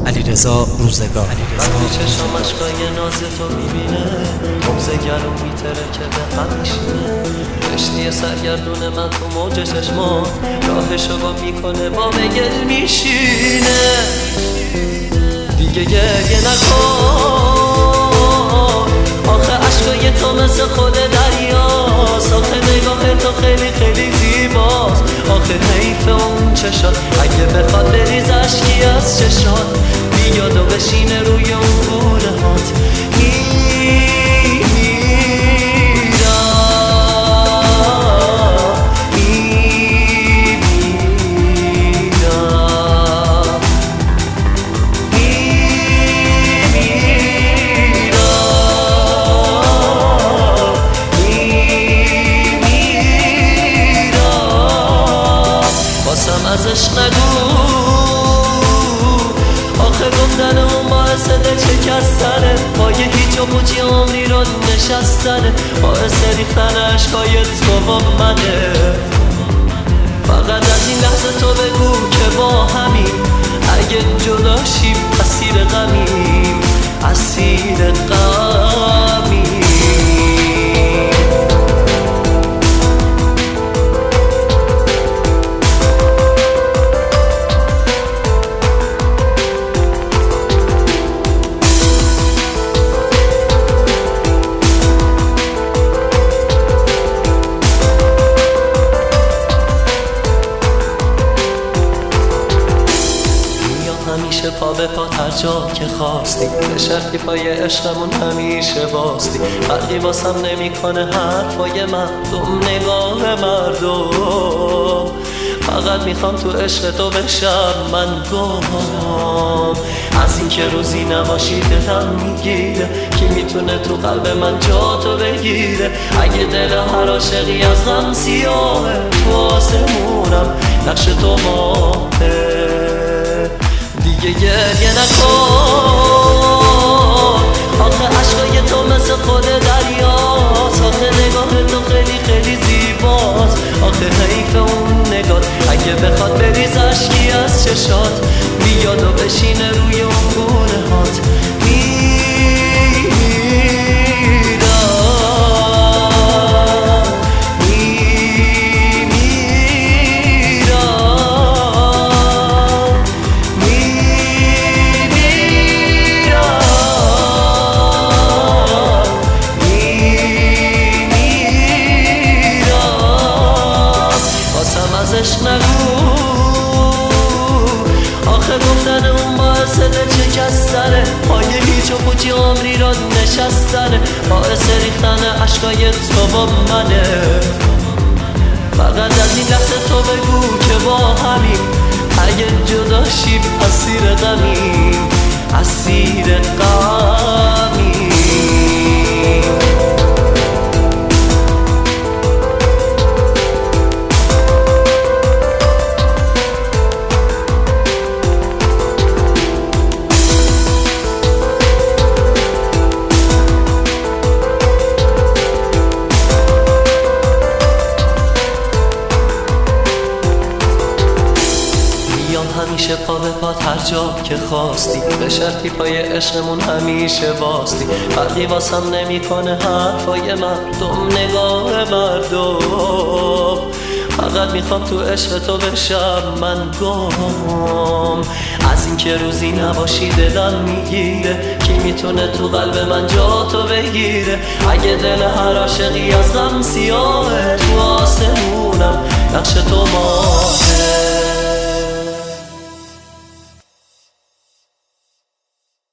علیرضا روزگار. وقتی چشم اشکای ناز تو میبینه بغض گلوم میترکه به هم میشینه. کشتی سرگردون من تو موج چشمات راهشو گم میکنه با گل میشینه. دیگه گریه نکن آخه عشقای تو مثل خود دریاست. آخه نگاه تو خیلی خیلی زیباست. آخه حیف اون چشات اگه بخواد بریز اشکی از چشات بیاد و بشینه روی اون گونه هات. ازش نگو آخه گفتن اون باعث دل شکستنه. با یه هیچ و پوچی عمری رو نشستنه. باعث ریختن عشقای تو با منه. فقط از این لحظه تو بگو که با همین اگه جدا شیم اسیر غمیم، اسیر غمیم. همیشه پا به پا هر جا که خواستی به شرطی پای عشقمون همیشه باستی. فرقی واسم نمیکنه حرفای مردم، نگاه مردم. فقط میخوام تو عشق تو بشم من گم. از این که روزی نباشی دلم میگیره کی میتونه تو قلب من جا تو بگیره. اگه دل هر عاشقی از غم سیاهه تو آسمونم نقش تو ماهه. دیگه گریه نکن آخه عشقای تو مثل خود دریاست. آخه نگاه تو خیلی خیلی زیباست. آخه حیف اون نگات اگه بخواد بریز اشکی از چشات بیاد و بشینه روی اون گونه هات. ازش نگو آخه گفتن اون باعث دل شکستنه. پای هیچ و پوچی عمری را نشستنه. باعث ریختن عشقای تو با منه. فقط از این لحظه تو بگو که با همین اگه جدا شیم اسیر غمیم، اسیر غمیم. همیشه پا به پات هر جا که خواستی به شرطی پای عشقمون همیشه باستی. فرقی واسم نمیکنه حرفای مردم، نگاه مردم. فقط میخوام تو عشق تو بشم من گم. از این که روزی نباشی دلم میگیره کی میتونه تو قلب من جا تو بگیره. اگه دل هر عاشقی از غم سیاه